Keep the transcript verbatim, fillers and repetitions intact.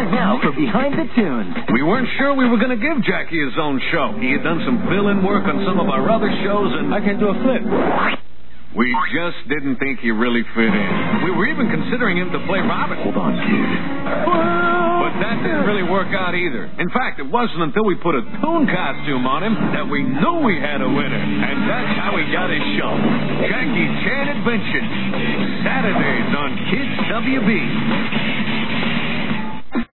Time now for Behind the Tunes. We weren't sure we were going to give Jackie his own show. He had done some fill-in work on some of our other shows, and I can do a flip. We just didn't think he really fit in. We were even considering him to play Robin. Hold on, kid. But that didn't really work out either. In fact, it wasn't until we put a Toon costume on him that we knew we had a winner. And that's how he got his show. Jackie Chan Adventures. Saturdays on Kids W B.